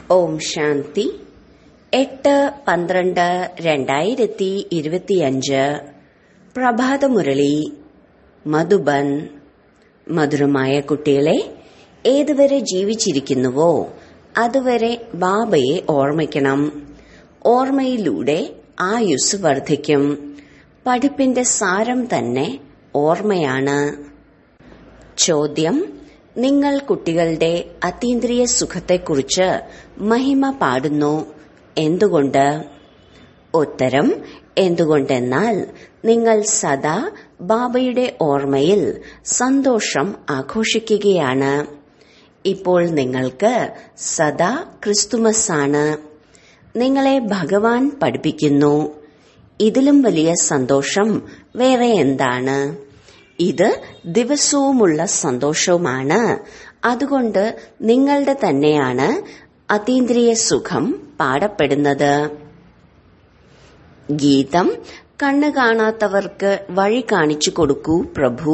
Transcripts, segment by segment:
ഓം ശാന്തി 8/12/2025 പ്രഭാതമുരളി മധുബൻ. മധുരമായ കുട്ടികളെ, ഏതുവരെ ജീവിച്ചിരിക്കുന്നുവോ അതുവരെ ബാബയെ ഓർമ്മിക്കണം. ഓർമ്മയിലൂടെ ആയുസ് വർദ്ധിക്കും. പഠിപ്പിന്റെ സാരം തന്നെ ഓർമ്മയാണ്. ചോദ്യം: നിങ്ങൾ കുട്ടികളുടെ അതീന്ദ്രിയ സുഖത്തെക്കുറിച്ച് മഹിമ പാടുന്നു. എന്തുകൊണ്ട്? ഉത്തരം: എന്തുകൊണ്ടെന്നാൽ നിങ്ങൾ സദാ ബാബയുടെ ഓർമ്മയിൽ സന്തോഷം ആഘോഷിക്കുകയാണ്. ഇപ്പോൾ നിങ്ങൾക്ക് സദാ ക്രിസ്തുമസാണ്. നിങ്ങളെ ഭഗവാൻ പഠിപ്പിക്കുന്നു. ഇതിലും വലിയ സന്തോഷം വേറെ എന്താണ്? ഇത് ദിവസവുമുള്ള സന്തോഷവുമാണ്. അതുകൊണ്ട് നിങ്ങളുടെ തന്നെയാണ് അതീന്ദ്രിയ സുഖം പാടപ്പെടുന്നത്. ഗീതം: കണ്ണ് കാണാത്തവർക്ക് വഴി കാണിച്ചു കൊടുക്കൂ പ്രഭു.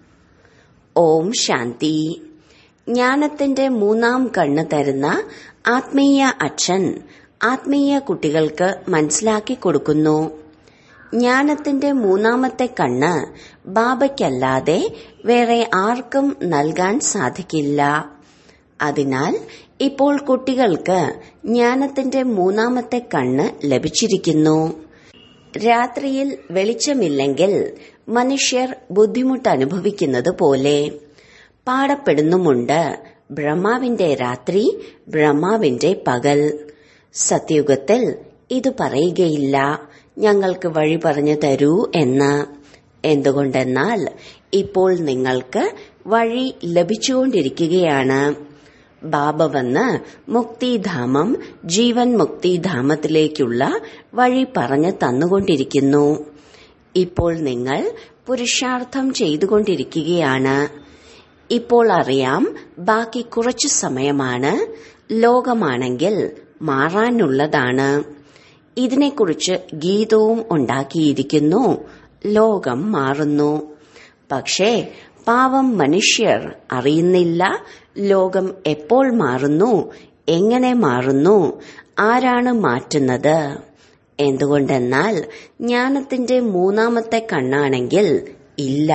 ഓം ശാന്തി. ജ്ഞാനത്തിന്റെ മൂന്നാം കണ്ണ് തരുന്ന ആത്മീയ അച്ഛൻ ആത്മീയ കുട്ടികൾക്ക് മനസ്സിലാക്കി കൊടുക്കുന്നു. ജ്ഞാനത്തിന്റെ മൂന്നാമത്തെ കണ്ണ് ബാബയ്ക്കല്ലാതെ വേറെ ആർക്കും നൽകാൻ സാധിക്കില്ല. അതിനാൽ ഇപ്പോൾ കുട്ടികൾക്ക് ജ്ഞാനത്തിന്റെ മൂന്നാമത്തെ കണ്ണ് ലഭിച്ചിരിക്കുന്നു. രാത്രിയിൽ വെളിച്ചമില്ലെങ്കിൽ മനുഷ്യർ ബുദ്ധിമുട്ട് അനുഭവിക്കുന്നത് പോലെ പാടപ്പെടുന്നുമുണ്ട്. ബ്രഹ്മാവിന്റെ രാത്രി, ബ്രഹ്മാവിന്റെ പകൽ. സത്യുഗത്തിൽ ഇത് പറയുകയില്ല, ഞങ്ങൾക്ക് വഴി പറഞ്ഞു തരൂ എന്ന്. എന്തുകൊണ്ടെന്നാൽ ഇപ്പോൾ നിങ്ങൾക്ക് വഴി ലഭിച്ചുകൊണ്ടിരിക്കുകയാണ്. ബാബ വന്ന് മുക്തിധാമം, ജീവൻ മുക്തിധാമത്തിലേക്കുള്ള വഴി പറഞ്ഞു തന്നുകൊണ്ടിരിക്കുന്നു. ഇപ്പോൾ നിങ്ങൾ പുരുഷാർത്ഥം ചെയ്തുകൊണ്ടിരിക്കുകയാണ്. ഇപ്പോൾ അറിയാം, ബാക്കി കുറച്ചു സമയമാണ്. ലോകമാണെങ്കിൽ മാറാനുള്ളതാണ്. ഇതിനെക്കുറിച്ച് ഗീതവും ഉണ്ടാക്കിയിരിക്കുന്നു. ലോകം മാറുന്നു. പക്ഷേ പാവം മനുഷ്യർ അറിയുന്നില്ല ലോകം എപ്പോൾ മാറുന്നു, എങ്ങനെ മാറുന്നു, ആരാണ് മാറ്റുന്നത്. എന്തുകൊണ്ടെന്നാൽ ജ്ഞാനത്തിന്റെ മൂന്നാമത്തെ കണ്ണാണെങ്കിൽ ഇല്ല.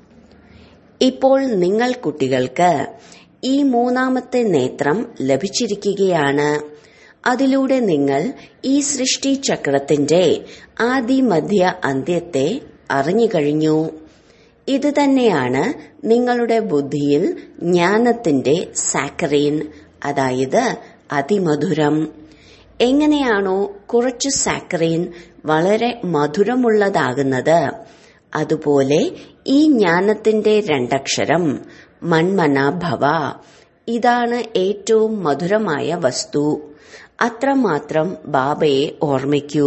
ഇപ്പോൾ നിങ്ങൾ കുട്ടികൾക്ക് ഈ മൂന്നാമത്തെ നേത്രം ലഭിച്ചിരിക്കുകയാണ്. അതിലൂടെ നിങ്ങൾ ഈ സൃഷ്ടി ചക്രത്തിന്റെ ആദി മധ്യ അന്ത്യത്തെ അറിഞ്ഞുകഴിഞ്ഞു. ഇത് തന്നെയാണ് നിങ്ങളുടെ ബുദ്ധിയിൽ ജ്ഞാനത്തിന്റെ സാക്കറീൻ, അതായത് അതിമധുരം. എങ്ങനെയാണോ കുറച്ചു സാക്കറീൻ വളരെ മധുരമുള്ളതാകുന്നത്, അതുപോലെ ഈ ജ്ഞാനത്തിന്റെ രണ്ടക്ഷരം മന്മനാഭവ, ഇതാണ് ഏറ്റവും മധുരമായ വസ്തു. അത്രമാത്രം ബാബയെ ഓർമ്മിക്കൂ.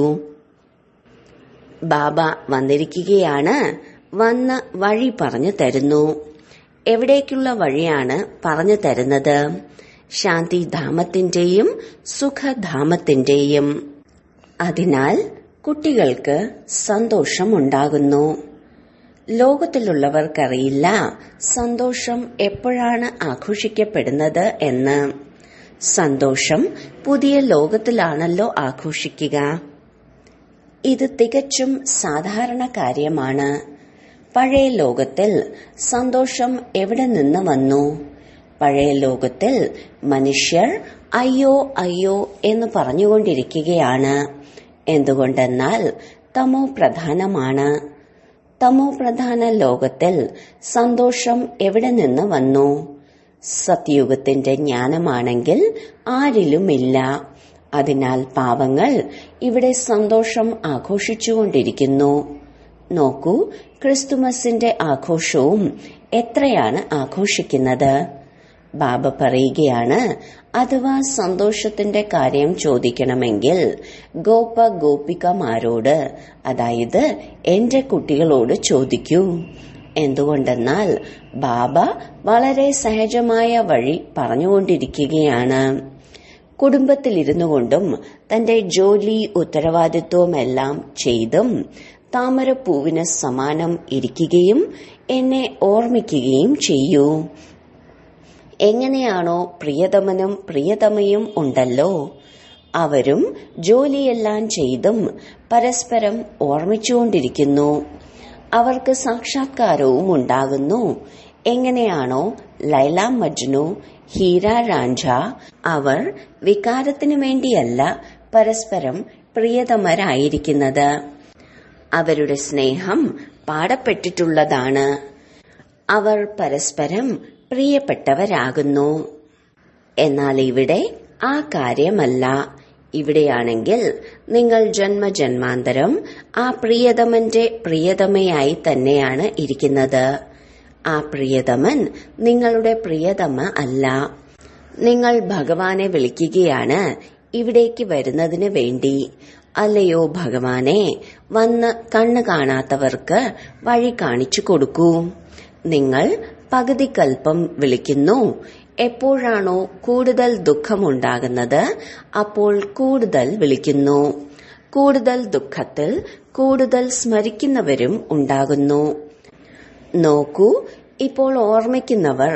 ബാബ വന്നിരിക്കുകയാണ്. വന്ന് വഴി പറഞ്ഞു തരുന്നു. എവിടേക്കുള്ള വഴിയാണ് പറഞ്ഞു തരുന്നത്? ശാന്തിധാമത്തിന്റെയും സുഖധാമത്തിന്റെയും. അതിനാൽ കുട്ടികൾക്ക് സന്തോഷമുണ്ടാകുന്നു. ലോകത്തിലുള്ളവർക്കറിയില്ല സന്തോഷം എപ്പോഴാണ് ആഘോഷിക്കപ്പെടുന്നത് എന്ന്. സന്തോഷം പുതിയ ലോകത്തിലാണല്ലോ ആഘോഷിക്കുക. ഇത് തികച്ചും സാധാരണ കാര്യമാണ്. പഴയ ലോകത്തിൽ സന്തോഷം എവിടെ നിന്ന് വന്നു? പഴയ ലോകത്തിൽ മനുഷ്യർ അയ്യോ അയ്യോ എന്ന് പറഞ്ഞുകൊണ്ടിരിക്കുകയാണ്. എന്തുകൊണ്ടെന്നാൽ തമോ പ്രധാനമാണ്. തമോ പ്രധാന ലോകത്തിൽ സന്തോഷം എവിടെ നിന്ന് വന്നു? സത്യുഗത്തിന്റെ ജ്ഞാനമാണെങ്കിൽ ആരിലുമില്ല. അതിനാൽ പാവങ്ങൾ ഇവിടെ സന്തോഷം ആഘോഷിച്ചുകൊണ്ടിരിക്കുന്നു. നോക്കൂ, ക്രിസ്തുമസിന്റെ ആഘോഷവും എത്രയാണ് ആഘോഷിക്കുന്നത്. ബാബ പറയുകയാണ്, അഥവാ സന്തോഷത്തിന്റെ കാര്യം ചോദിക്കണമെങ്കിൽ ഗോപ ഗോപികമാരോട്, അതായത് എന്റെ കുട്ടികളോട് ചോദിക്കൂ. എന്തുകൊണ്ടെന്നാൽ ബാബ വളരെ സഹജമായ വഴി പറഞ്ഞുകൊണ്ടിരിക്കുകയാണ്. കുടുംബത്തിലിരുന്നു കൊണ്ടും തന്റെ ജോലി ഉത്തരവാദിത്വമെല്ലാം ചെയ്തും താമരപ്പൂവിന് സമാനം ഇരിക്കുകയും എന്നെ ഓർമ്മിക്കുകയും ചെയ്യൂ. എങ്ങനെയാണോ പ്രിയതമനും പ്രിയതമയും ഉണ്ടല്ലോ, അവരും ജോലിയെല്ലാം ചെയ്തും പരസ്പരം ഓർമ്മിച്ചുകൊണ്ടിരിക്കുന്നു. അവർക്ക് സാക്ഷാത്കാരവും ഉണ്ടാകുന്നു. എങ്ങനെയാണോ ലൈല മജ്നു, ഹീര റാഞ്ച, അവർ വികാരത്തിനു വേണ്ടിയല്ല പരസ്പരം പ്രിയതമരായിരിക്കുന്നത്. അവരുടെ സ്നേഹം പാടപ്പെട്ടിട്ടുള്ളതാണ്. അവർ പരസ്പരം പ്രിയപ്പെട്ടവരാകുന്നു. എന്നാൽ ഇവിടെ ആ കാര്യമല്ല. ഇവിടെയാണെങ്കിൽ നിങ്ങൾ ജന്മജന്മാന്തരം ആ പ്രിയതമന്റെ പ്രിയതമയായി തന്നെയാണ് ഇരിക്കുന്നത്. ആ പ്രിയതമൻ നിങ്ങളുടെ പ്രിയതമ അല്ല. നിങ്ങൾ ഭഗവാനെ വിളിക്കുകയാണ് ഇവിടേക്ക് വരുന്നതിന് വേണ്ടി. അല്ലയോ ഭഗവാനെ, വന്ന് കണ്ണു കാണാത്തവർക്ക് വഴി കാണിച്ചു കൊടുക്കൂ. നിങ്ങൾ പകുതിക്കൽപ്പം വിളിക്കുന്നു. എപ്പോഴാണോ കൂടുതൽ ദുഃഖമുണ്ടാകുന്നത് അപ്പോൾ കൂടുതൽ വിളിക്കുന്നു. കൂടുതൽ ദുഃഖത്തിൽ കൂടുതൽ സ്മരിക്കുന്നവരും ഉണ്ടാകുന്നു. നോക്കൂ, ഇപ്പോൾ ഓർമ്മിക്കുന്നവർ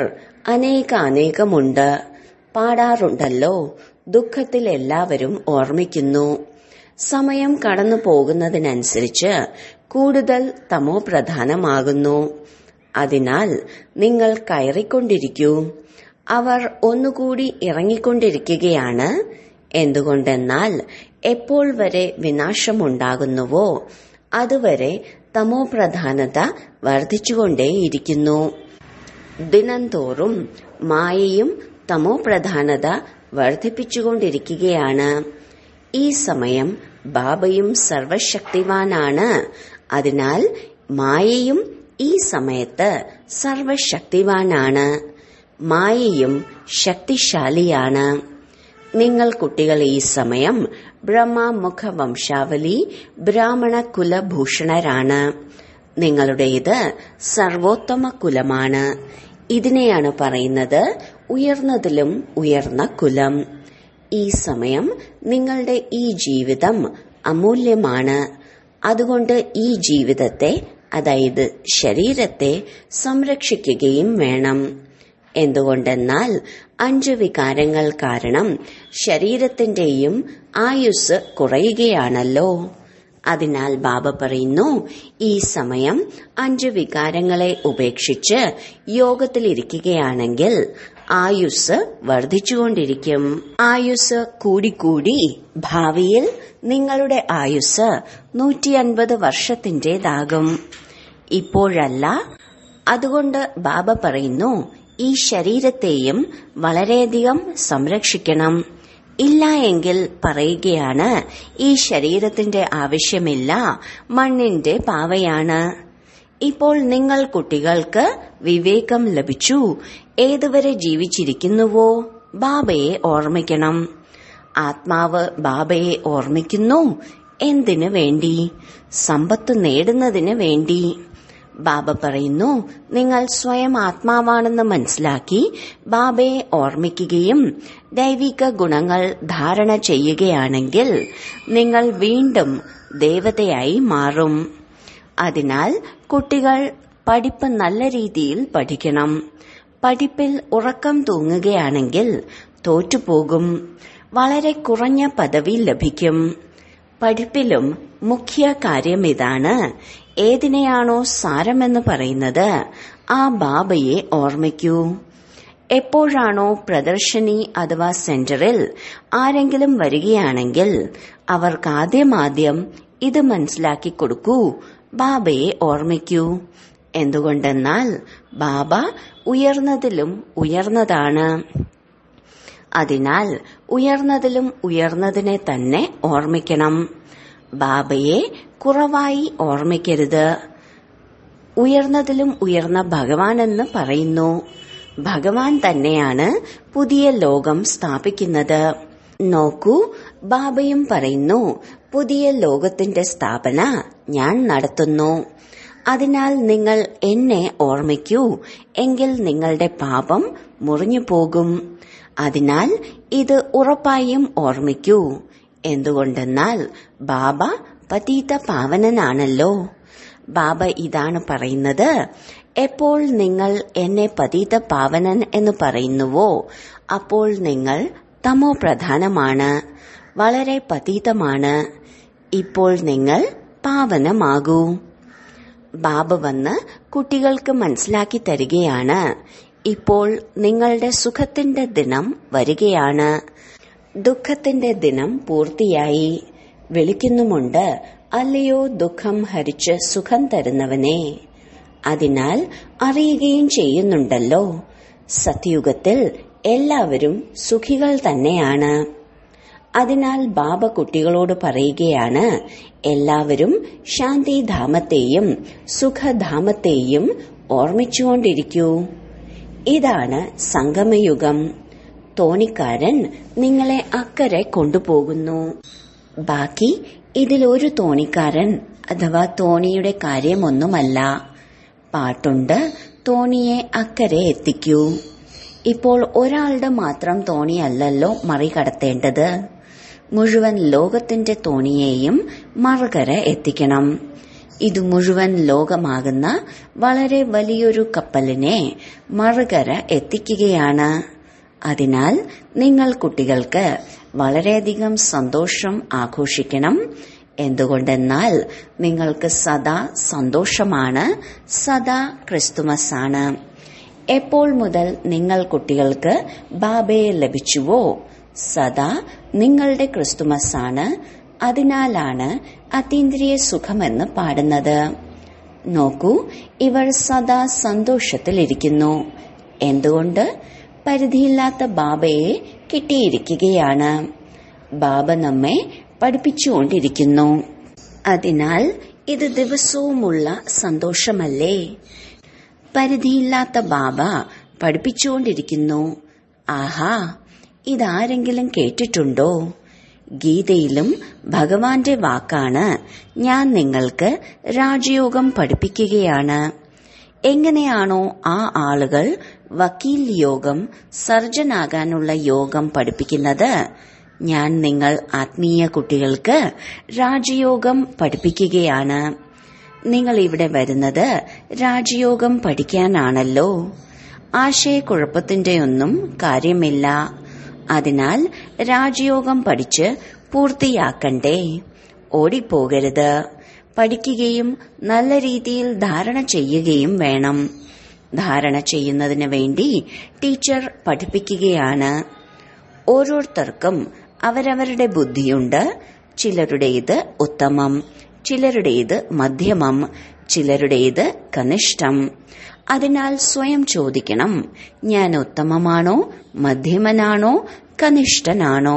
അനേകമുണ്ട്. പാടാറുണ്ടല്ലോ, ദുഃഖത്തിൽ എല്ലാവരും ഓർമ്മിക്കുന്നു. സമയം കടന്നു പോകുന്നതിനനുസരിച്ച് കൂടുതൽ തമോപ്രധാനമാകുന്നു. അതിനാൽ നിങ്ങൾ കയറിക്കൊണ്ടിരിക്കൂ. അവർ ഒന്നുകൂടി ഇറങ്ങിക്കൊണ്ടിരിക്കുകയാണ്. എന്തുകൊണ്ടെന്നാൽ എപ്പോൾ വരെ വിനാശമുണ്ടാകുന്നുവോ അതുവരെ തമോപ്രധാനത വർദ്ധിച്ചുകൊണ്ടേയിരിക്കുന്നു. ദിനംതോറും മായയും തമോപ്രധാനത വർദ്ധിപ്പിച്ചുകൊണ്ടിരിക്കുകയാണ്. ഈ സമയം ബാബയും സർവശക്തിവാനാണ്. അതിനാൽ മായയും ഈ സമയത്ത് സർവശക്തിവാനാണ്. മായയും ശക്തിശാലിയാണ്. നിങ്ങൾ കുട്ടികൾ ഈ സമയം ബ്രഹ്മമുഖ വംശാവലി ബ്രാഹ്മണ കുലഭൂഷണരാണ്. നിങ്ങളുടേത് സർവോത്തമ കുലമാണ്. ഇതിനെയാണ് പറയുന്നത് ഉയർന്നതിലും ഉയർന്ന കുലം. ഈ സമയം നിങ്ങളുടെ ഈ ജീവിതം അമൂല്യമാണ്. അതുകൊണ്ട് ഈ ജീവിതത്തെ, അതായത് ശരീരത്തെ സംരക്ഷിക്കുകയും വേണം. എന്തുകൊണ്ടെന്നാൽ 5 വികാരങ്ങൾ കാരണം ശരീരത്തിന്റെയും ആയുസ് കുറയുകയാണല്ലോ. അതിനാൽ ബാബ പറയുന്നു, ഈ സമയം 5 വികാരങ്ങളെ ഉപേക്ഷിച്ച് യോഗത്തിലിരിക്കുകയാണെങ്കിൽ ആയുസ് വർദ്ധിച്ചുകൊണ്ടിരിക്കും. ആയുസ് കൂടിക്കൂടി ഭാവിയിൽ നിങ്ങളുടെ ആയുസ് 150 വർഷത്തിന്റേതാകും. ഇപ്പോഴല്ല. അതുകൊണ്ട് ബാബ പറയുന്നു, ഈ ശരീരത്തെയും വളരെയധികം സംരക്ഷിക്കണം. ഇല്ല എങ്കിൽ പറയുകയാണ്, ഈ ശരീരത്തിന്റെ ആവശ്യമില്ല, മണ്ണിന്റെ പാവയാണ്. ഇപ്പോൾ നിങ്ങൾ കുട്ടികൾക്ക് വിവേകം ലഭിച്ചു. ഏതുവരെ ജീവിച്ചിരിക്കുന്നുവോ ബാബയെ ഓർമ്മിക്കണം. ആത്മാവ് ബാബയെ ഓർമ്മിക്കുന്നു. എന്തിനു വേണ്ടി? സമ്പത്ത് നേടുന്നതിന് വേണ്ടി. ബാബ പറയുന്നു, നിങ്ങൾ സ്വയം ആത്മാവാണെന്ന് മനസ്സിലാക്കി ബാബയെ ഓർമ്മിക്കുകയും ദൈവിക ഗുണങ്ങൾ ധാരണ ചെയ്യുകയാണെങ്കിൽ നിങ്ങൾ വീണ്ടും ദേവതയായി മാറും. അതിനാൽ കുട്ടികൾ പഠിപ്പ് നല്ല രീതിയിൽ പഠിക്കണം. പഠിപ്പിൽ ഉറക്കം തൂങ്ങുകയാണെങ്കിൽ തോറ്റുപോകും. വളരെ കുറഞ്ഞ പദവി ലഭിക്കും. പഠിപ്പിലും മുഖ്യ കാര്യം ഇതാണ്. ഏതിനെയാണോ സാരമെന്ന് പറയുന്നത് ആ ബാബയെ ഓർമ്മിക്കൂ. എപ്പോഴാണോ പ്രദർശനി അഥവാ സെന്ററിൽ ആരെങ്കിലും വരികയാണെങ്കിൽ അവർക്കാദ്യം ഇത് മനസ്സിലാക്കി കൊടുക്കൂ, ബാബയെ ഓർമ്മിക്കൂ. എന്തുകൊണ്ടെന്നാൽ ബാബ ഉയർന്നതിലും ഉയർന്നതാണ്. അതിനാൽ ഉയർന്നതിലും ഉയർന്നതിനെ തന്നെ ഓർമ്മിക്കണം. ബാബയെ കുറവായി ഓർമ്മിക്കരുത്. ഉയർന്നതിലും ഉയർന്ന ഭഗവാനെന്ന് പറയുന്നു. ഭഗവാൻ തന്നെയാണ് പുതിയ ലോകം സ്ഥാപിക്കുന്നത്. നോക്കൂ, ബാബയും പറയുന്നു, പുതിയ ലോകത്തിന്റെ സ്ഥാപന ഞാൻ നടത്തുന്നു. അതിനാൽ നിങ്ങൾ എന്നെ ഓർമ്മിക്കൂ, എങ്കിൽ നിങ്ങളുടെ പാപം മുറിഞ്ഞു പോകും. അതിനാൽ ഇത് ഉറപ്പായും ഓർമ്മിക്കൂ. എന്തുകൊണ്ടെന്നാൽ ബാബ പതീത പാവനനാണല്ലോ. ബാബ ഇതാണ് പറയുന്നത്, എപ്പോൾ നിങ്ങൾ എന്നെ പതിത പാവനൻ എന്ന് പറയുന്നുവോ അപ്പോൾ നിങ്ങൾ തമോ പ്രധാനമാണ്, വളരെ പതീതമാണ്. ഇപ്പോൾ നിങ്ങൾ പാവനമാകൂ. ബാബ വന്ന് കുട്ടികൾക്ക് മനസ്സിലാക്കി തരികയാണ്. ഇപ്പോൾ നിങ്ങളുടെ സുഖത്തിന്റെ ദിനം വരികയാണ്. ദുഃഖത്തിന്റെ ദിനം പൂർത്തിയായി. വിളിക്കുന്നുമുണ്ട്, അല്ലയോ ദുഃഖം ഹരിച്ച് സുഖം തരുന്നവനെ. അതിനാൽ അറിയുകയും ചെയ്യുന്നുണ്ടല്ലോ, സത്യുഗത്തിൽ എല്ലാവരും സുഖികൾ തന്നെയാണ്. അതിനാൽ ബാബ കുട്ടികളോട് പറയുകയാണ്, എല്ലാവരും ശാന്തിധാമത്തെയും സുഖധാമത്തെയും ഓർമ്മിച്ചുകൊണ്ടിരിക്കൂ. ഇതാണ് സംഗമയുഗം. തോണിക്കാരൻ നിങ്ങളെ അക്കരെ കൊണ്ടുപോകുന്നു. ബാക്കി ഇതിലൊരു തോണിക്കാരൻ അഥവാ തോണിയുടെ കാര്യമൊന്നുമല്ല. പാട്ടുണ്ട്, തോണിയെ അക്കരെ എത്തിക്കൂ. ഇപ്പോൾ ഒരാളുടെ മാത്രം തോണിയല്ലല്ലോ മറികടത്തേണ്ടത്. മുഴുവൻ ലോകത്തിന്റെ തോണിയെയും മറുകര എത്തിക്കണം. ഇത് മുഴുവൻ ലോകമാകുന്ന വളരെ വലിയൊരു കപ്പലിനെ മറുകര എത്തിക്കുകയാണ്. അതിനാൽ നിങ്ങൾ കുട്ടികൾക്ക് വളരെയധികം സന്തോഷം ആഘോഷിക്കണം. എന്തുകൊണ്ടെന്നാൽ നിങ്ങൾക്ക് സദാ സന്തോഷമാണ്, സദാ ക്രിസ്തുമസാണ്. എപ്പോൾ മുതൽ നിങ്ങൾ കുട്ടികൾക്ക് ബാബയെ ലഭിച്ചുവോ സദാ നിങ്ങളുടെ ക്രിസ്തുമസാണ്. അതിനാലാണ് അതീന്ദ്രിയ സുഖമെന്ന് പാടുന്നത്. നോക്കൂ, ഇവർ സദാ സന്തോഷത്തിലിരിക്കുന്നു. എന്തുകൊണ്ട്? പരിധിയില്ലാത്ത ബാബയെ കിട്ടിയിരിക്കുകയാണ്. ബാബ നമ്മെ പഠിപ്പിച്ചുകൊണ്ടിരിക്കുന്നു. അതിനാൽ ഇത് ദിവസവുമുള്ള സന്തോഷമല്ലേ? പരിധിയില്ലാത്ത ബാബ പഠിപ്പിച്ചുകൊണ്ടിരിക്കുന്നു. ആഹാ, ഇതാരെങ്കിലും കേട്ടിട്ടുണ്ടോ? ഗീതയിലും ഭഗവാന്റെ വാക്കാണ്, ഞാൻ നിങ്ങൾക്ക് രാജയോഗം പഠിപ്പിക്കുകയാണ്. എങ്ങനെയാണോ ആ ആളുകൾ വക്കീൽ യോഗം, സർജനാകാനുള്ള യോഗം പഠിപ്പിക്കുന്നത്, ഞാൻ നിങ്ങൾ ആത്മീയ കുട്ടികൾക്ക് രാജയോഗം പഠിപ്പിക്കുകയാണ്. നിങ്ങൾ ഇവിടെ വരുന്നത് രാജയോഗം പഠിക്കാനാണല്ലോ. ആശയക്കുഴപ്പത്തിന്റെയൊന്നും കാര്യമില്ല. അതിനാൽ രാജയോഗം പഠിച്ച് പൂർത്തിയാക്കണ്ടേ? ഓടിപ്പോകരുത്. പഠിക്കുകയും നല്ല രീതിയിൽ ധാരണ ചെയ്യുകയും വേണം. ധാരണ ചെയ്യുന്നതിന് വേണ്ടി ടീച്ചർ പഠിപ്പിക്കുകയാണ്. ഓരോരുത്തർക്കും അവരവരുടെ ബുദ്ധിയുണ്ട്. ചിലരുടേത് ഉത്തമം, ചിലരുടേത് മധ്യമം, ചിലരുടേത് കനിഷ്ഠം. അതിനാൽ സ്വയം ചോദിക്കണം, ഞാൻ ഉത്തമമാണോ, മധ്യമനാണോ, കനിഷ്ഠനാണോ?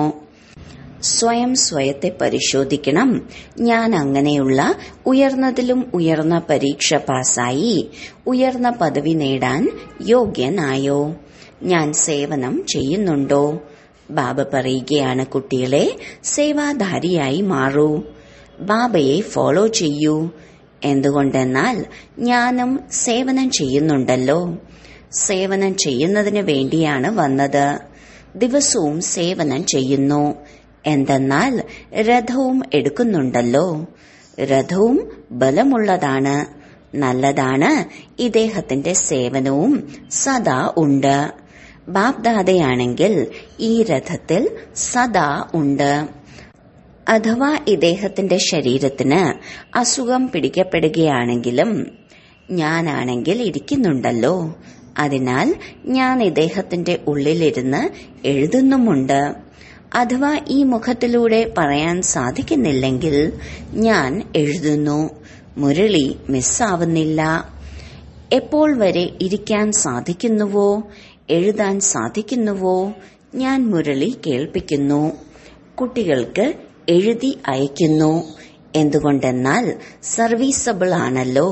സ്വയം സ്വയത്തെ പരിശോധിക്കണം. ഞാൻ അങ്ങനെയുള്ള ഉയർന്നതിലും ഉയർന്ന പരീക്ഷ പാസായി ഉയർന്ന പദവി നേടാൻ യോഗ്യനായോ? ഞാൻ സേവനം ചെയ്യുന്നുണ്ടോ? ബാബ പറയുകയാണ്, കുട്ടികളെ സേവാധാരിയായി മാറൂ. ബാബയെ ഫോളോ ചെയ്യൂ. എന്തുകൊണ്ടെന്നാൽ ഞാനും സേവനം ചെയ്യുന്നുണ്ടല്ലോ. സേവനം ചെയ്യുന്നതിന് വേണ്ടിയാണ് വന്നത്. ദിവസവും സേവനം ചെയ്യുന്നു. എന്തെന്നാൽ രഥവും എടുക്കുന്നുണ്ടല്ലോ. രഥവും ബലമുള്ളതാണ്, നല്ലതാണ്. ഇദ്ദേഹത്തിന്റെ സേവനവും സദാ ഉണ്ട്. ബാപ്ദാദയാണെങ്കിൽ ഈ രഥത്തിൽ സദാ ഉണ്ട്. അഥവാ ഇദ്ദേഹത്തിന്റെ ശരീരത്തിന് അസുഖം പിടിക്കപ്പെടുകയാണെങ്കിലും ഞാനാണെങ്കിൽ ഇരിക്കുന്നുണ്ടല്ലോ. അതിനാൽ ഞാൻ ഇദ്ദേഹത്തിന്റെ ഉള്ളിലിരുന്ന് എഴുതുന്നുമുണ്ട്. അഥവാ ഈ മുഖത്തിലൂടെ പറയാൻ സാധിക്കുന്നില്ലെങ്കിൽ ഞാൻ എഴുതുന്നു. മുരളി മിസ്സാവുന്നില്ല. എപ്പോൾ വരെ ഇരിക്കാൻ സാധിക്കുന്നുവോ, എഴുതാൻ സാധിക്കുന്നുവോ, ഞാൻ മുരളി കേൾപ്പിക്കുന്നു. കുട്ടികൾക്ക് എഴുതി അയക്കുന്നു. എന്തുകൊണ്ടെന്നാൽ സർവീസബിൾ ആണല്ലോ.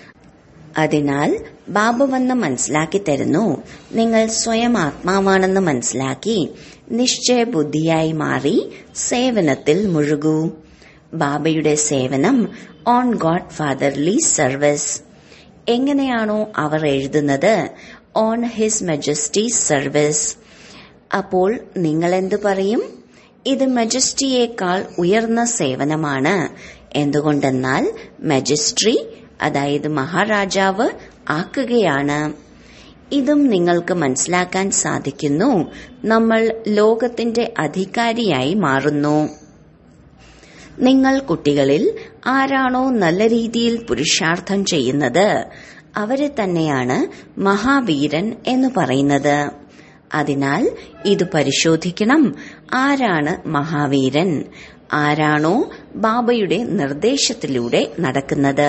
അതിനാൽ ബാബ വന്ന് മനസ്സിലാക്കി തരുന്നു. നിങ്ങൾ സ്വയം ആത്മാവാണെന്ന് മനസ്സിലാക്കി നിശ്ചയബുദ്ധിയായി മാറി സേവനത്തിൽ മുഴുകൂ. ബാബയുടെ സേവനം ഓൺ ഗോഡ് ഫാദർലി സർവീസ്. എങ്ങനെയാണോ അവർ എഴുതുന്നത്, ഓൺ ഹിസ് മജസ്റ്റി സർവീസ്. അപ്പോൾ നിങ്ങളെന്തു പറയും? ഇത് മജസ്റ്റിയേക്കാൾ ഉയർന്ന സേവനമാണ്. എന്തുകൊണ്ടെന്നാൽ മജിസ്ട്രി, അതായത് മഹാരാജാവ് ആക്കുകയാണ്. ഇതും നിങ്ങൾക്ക് മനസ്സിലാക്കാൻ സാധിക്കുന്നു. നമ്മൾ ലോകത്തിന്റെ അധികാരിയായി മാറുന്നു. നിങ്ങൾ കുട്ടികളിൽ ആരാണോ നല്ല രീതിയിൽ പുരുഷാർത്ഥം ചെയ്യുന്നത് അവരെ തന്നെയാണ് മഹാവീരൻ എന്ന് പറയുന്നത്. അതിനാൽ ഇത് പരിശോധിക്കണം. ആരാണ് മഹാവീരൻ? ആരാണോ ബാബയുടെ നിർദ്ദേശത്തിലൂടെ നടക്കുന്നത്?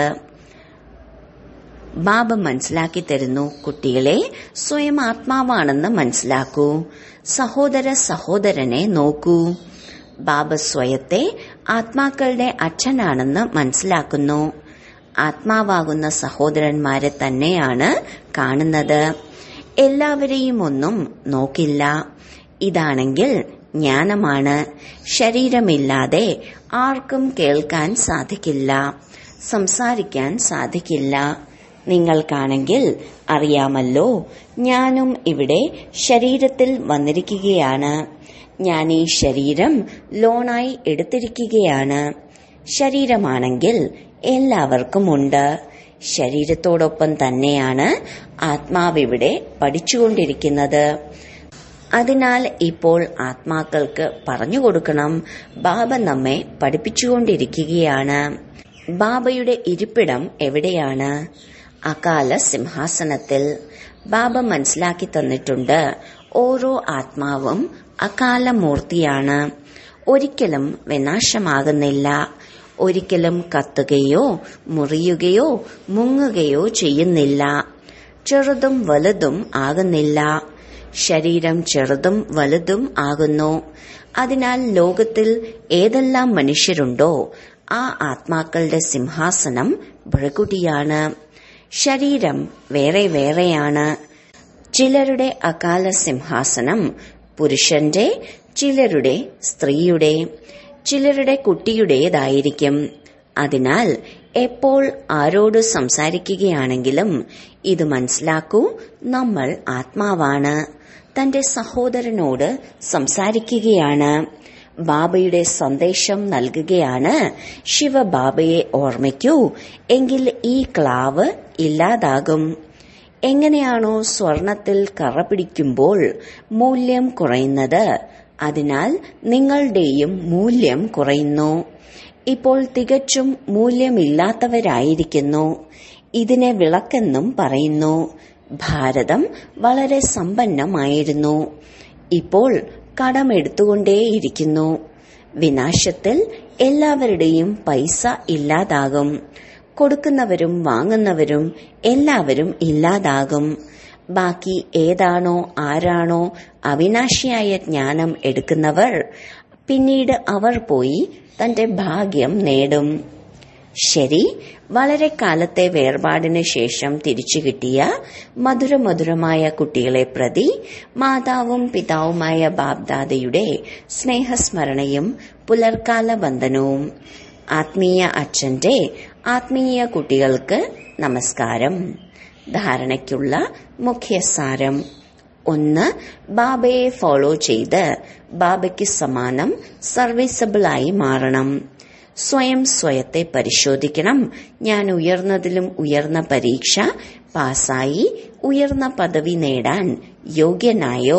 ബാബ മനസ്സിലാക്കി തരുന്നു, കുട്ടികളെ സ്വയം ആത്മാവാണെന്ന് മനസ്സിലാക്കൂ. സഹോദര സഹോദരനെ നോക്കൂ. ബാബ സ്വയത്തെ ആത്മാക്കളുടെ അച്ഛനാണെന്ന് മനസ്സിലാക്കുന്നു. ആത്മാവാകുന്ന സഹോദരന്മാരെ തന്നെയാണ് കാണുന്നത്. എല്ലാവരെയും ഒന്നും നോക്കില്ല. ഇതാണെങ്കിൽ ജ്ഞാനമാണ്. ശരീരമില്ലാതെ ആർക്കും കേൾക്കാൻ സാധിക്കില്ല, സംസാരിക്കാൻ സാധിക്കില്ല. നിങ്ങൾക്കാണെങ്കിൽ അറിയാമല്ലോ, ഞാനും ഇവിടെ ശരീരത്തിൽ വന്നിരിക്കുകയാണ്. ഞാൻ ഈ ശരീരം ലോണായി എടുത്തിരിക്കുകയാണ്. ശരീരമാണെങ്കിൽ എല്ലാവർക്കുമുണ്ട്. ശരീരത്തോടൊപ്പം തന്നെയാണ് ആത്മാവിവിടെ പഠിച്ചുകൊണ്ടിരിക്കുന്നത്. അതിനാൽ ഇപ്പോൾ ആത്മാക്കൾക്ക് പറഞ്ഞുകൊടുക്കണം, ബാബ നമ്മെ പഠിപ്പിച്ചുകൊണ്ടിരിക്കുകയാണ്. ബാബയുടെ ഇരിപ്പിടം എവിടെയാണ്? അകാല സിംഹാസനത്തിൽ. ബാബ മനസ്സിലാക്കി തന്നിട്ടുണ്ട്, ഓരോ ആത്മാവും അകാലമൂർത്തിയാണ്. ഒരിക്കലും വിനാശമാകുന്നില്ല. ഒരിക്കലും കത്തുകയോ മുറിയുകയോ മുങ്ങുകയോ ചെയ്യുന്നില്ല. ചെറുതും വലുതും ആകുന്നില്ല. ശരീരം ചെറുതും വലുതും ആകുന്നു. അതിനാൽ ലോകത്തിൽ ഏതെല്ലാം മനുഷ്യരുണ്ടോ ആ ആത്മാക്കളുടെ സിംഹാസനം ഭൃകുടിയാണ്. ശരീരം വേറെ വേറെയാണ്. ചിലരുടെ അകാല സിംഹാസനം പുരുഷന്റെ, ചിലരുടെ സ്ത്രീയുടെ, ചിലരുടെ കുട്ടിയുടേതായിരിക്കും. അതിനാൽ എപ്പോൾ ആരോട് സംസാരിക്കുകയാണെങ്കിലും ഇത് മനസ്സിലാക്കൂ, നമ്മൾ ആത്മാവാണ്. തന്റെ സഹോദരനോട് സംസാരിക്കുകയാണ്. ബാബയുടെ സന്ദേശം നൽകുകയാണ്. ശിവബാബയെ ഓർമ്മിക്കൂ, എങ്കിൽ ഈ ക്ലാവ് ഇല്ലാതാകും. എങ്ങനെയാണോ സ്വർണത്തിൽ കറ പിടിക്കുമ്പോൾ മൂല്യം കുറയുന്നത്, അതിനാൽ നിങ്ങളുടെയും മൂല്യം കുറയുന്നു. ഇപ്പോൾ തികച്ചും മൂല്യമില്ലാത്തവരായിരിക്കുന്നു. ഇതിനെ വിളക്കെന്നും പറയുന്നു. ഭാരതം വളരെ സമ്പന്നമായിരുന്നു. ഇപ്പോൾ കടമെടുത്തുകൊണ്ടേയിരിക്കുന്നു. വിനാശത്തിൽ എല്ലാവരുടെയും പൈസ ഇല്ലാതാകും. കൊടുക്കുന്നവരും വാങ്ങുന്നവരും എല്ലാവരും ഇല്ലാതാകും. ബാക്കി ഏതാണോ ആരാണോ അവിനാശിയായ ജ്ഞാനം എടുക്കുന്നവർ, പിന്നീട് അവർ പോയി തന്റെ ഭാഗ്യം നേടും. ശരി, വളരെ കാലത്തെ വേർപാടിന് ശേഷം തിരിച്ചു കിട്ടിയ മധുരമധുരമായ കുട്ടികളെ പ്രതി മാതാവും പിതാവുമായ ബാബ്ദാദയുടെ സ്നേഹസ്മരണയും പുലർക്കാല വന്ദനവും. ആത്മീയ അച്ഛന്റെ ആത്മീയ കുട്ടികൾക്ക് നമസ്കാരം. ധാരണയ്ക്കുള്ള മുഖ്യസാരം: 1. ബാബയെ ഫോളോ ചെയ്ത് ബാബയ്ക്ക് സമാനം സർവീസബിളായി മാറണം. സ്വയം സ്വയത്തെ പരിശോധിക്കണം. ഞാൻ ഉയർന്നതിലും ഉയർന്ന പരീക്ഷ പാസായി ഉയർന്ന പദവി നേടാൻ യോഗ്യനായോ?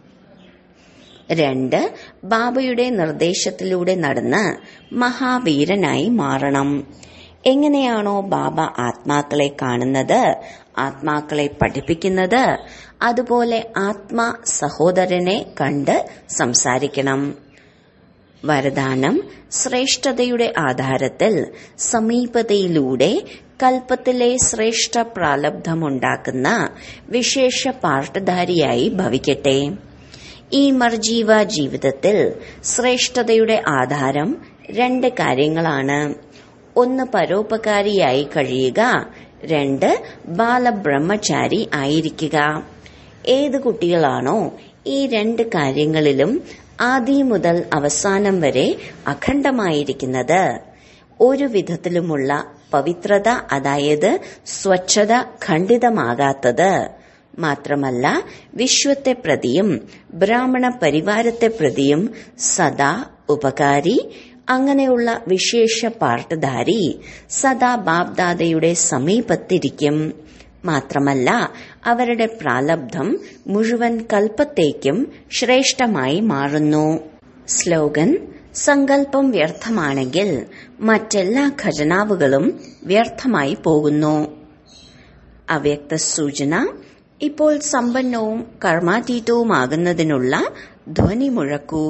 2. ബാബയുടെ നിർദ്ദേശത്തിലൂടെ നടന്ന് മഹാവീരനായി മാറണം. എങ്ങനെയാണോ ബാബ ആത്മാക്കളെ കാണുന്നത്, ആത്മാക്കളെ പഠിപ്പിക്കുന്നത്, അതുപോലെ ആത്മാ സഹോദരനെ കണ്ട് സംസാരിക്കണം. വരദാനം: ശ്രേഷ്ഠതയുടെ ആധാരത്തിൽ സമീപതയിലൂടെ കൽപ്പത്തിലെ ശ്രേഷ്ഠ പ്രാലബ്ധമുണ്ടാക്കുന്ന വിശേഷ പാർട്ടധാരിയായി ഭവിക്കട്ടെ. ഈ മർജീവ ജീവിതത്തിൽ ശ്രേഷ്ഠതയുടെ ആധാരം 2 കാര്യങ്ങളാണ്. 1. പരോപകാരിയായി കഴിയുക. 2. ബാലബ്രഹ്മചാരി ആയിരിക്കുക. ഏത് കുട്ടികളാണോ ഈ 2 കാര്യങ്ങളിലും ആദി മുതൽ അവസാനം വരെ അഖണ്ഡമായിരിക്കുന്നത്, ഒരു വിധത്തിലുമുള്ള പവിത്രത, അതായത് സ്വച്ഛത ഖണ്ഡിതമാകാത്തത്, മാത്രമല്ല വിശ്വത്തെ പ്രതിയും ബ്രാഹ്മണ പരിവാരത്തെ പ്രതിയും സദാ ഉപകാരി, അങ്ങനെയുള്ള വിശേഷ പാർട്ടധാരി സദാ ബാബ്ദാദയുടെ സമീപത്തിരിക്കും. മാത്രമല്ല അവരുടെ പ്രാലബ്ധം മുഴുവൻ കൽപ്പത്തേക്കും ശ്രേഷ്ഠമായി മാറുന്നു. സ്ലോഗൻ: സങ്കല്പം വ്യർത്ഥമാണെങ്കിൽ മറ്റെല്ലാ ഖജനാവുകളും വ്യർത്ഥമായി പോകുന്നു. അവ്യക്ത സൂചന: ഇപ്പോൾ സമ്പന്നവും കർമാതീതവുമാകുന്നതിനുള്ള ധ്വനി മുഴക്കൂ.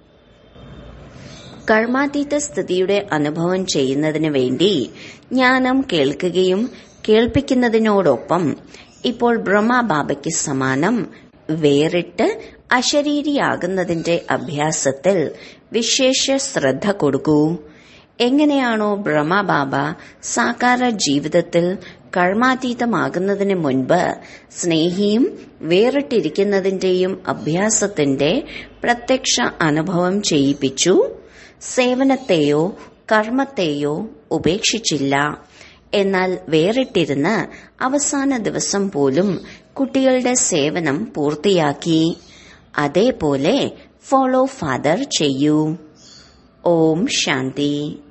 കർമാതീത സ്ഥിതിയുടെ അനുഭവം ചെയ്യുന്നതിന് വേണ്ടി ജ്ഞാനം കേൾക്കുകയും കേൾപ്പിക്കുന്നതിനോടൊപ്പം ഇപ്പോൾ ബ്രഹ്മബാബയ്ക്ക് സമാനം വേറിട്ട് അശരീരിയാകുന്നതിന്റെ അഭ്യാസത്തിൽ വിശേഷ ശ്രദ്ധ കൊടുക്കൂ. എങ്ങനെയാണോ ബ്രഹ്മബാബ സാകാര ജീവിതത്തിൽ കർമാതീതമാകുന്നതിന് മുൻപ് സ്നേഹിയും വേറിട്ടിരിക്കുന്നതിന്റെയും അഭ്യാസത്തിന്റെ പ്രത്യക്ഷ അനുഭവം ചെയ്യിപ്പിച്ചു, സേവനത്തെയോ കർമ്മത്തെയോ ഉപേക്ഷിച്ചില്ല. എന്നാൽ വേറിട്ടിരുന്ന് അവസാന ദിവസം പോലും കുട്ടികളുടെ സേവനം പൂർത്തിയാക്കി. അതേപോലെ ഫോളോ ഫാദർ ചെയ്യൂ. ഓം ശാന്തി.